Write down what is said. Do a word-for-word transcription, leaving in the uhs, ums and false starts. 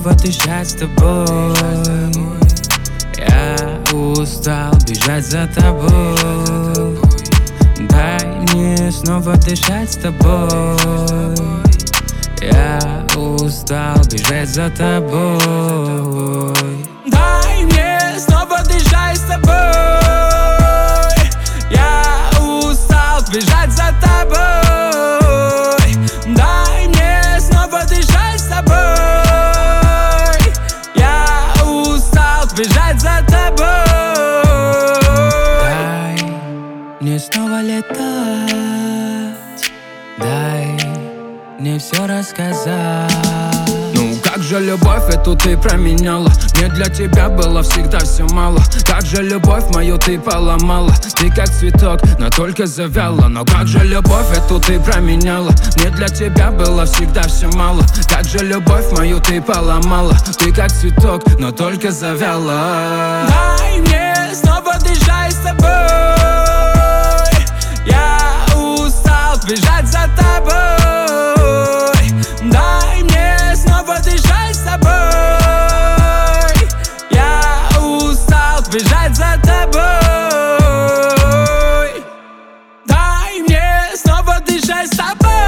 снова дышать с тобой. Я устал бежать за тобой. Дай мне снова дышать с тобой. Я устал бежать за тобой. Дай мне снова дышать с тобой. Я устал бежать за тобой. Дай мне снова дышать с тобой. Я устал бежать за тобой. Дай мне снова летать. Дай мне все рассказать. Ну как же любовь эту ты променяла? Мне для тебя было всегда все мало. Как же любовь мою ты поломала? Ты как цветок, но только завяла. Но как же любовь эту ты променяла? Мне для тебя было всегда все мало. Как же любовь мою ты поломала? Ты как цветок, но только завяла. Дай мне снова дышать с тобой. Я устал бежать за тобой. Дай мне снова дышать с тобой. Я устал бежать за тобой. Дай мне снова дышать с тобой.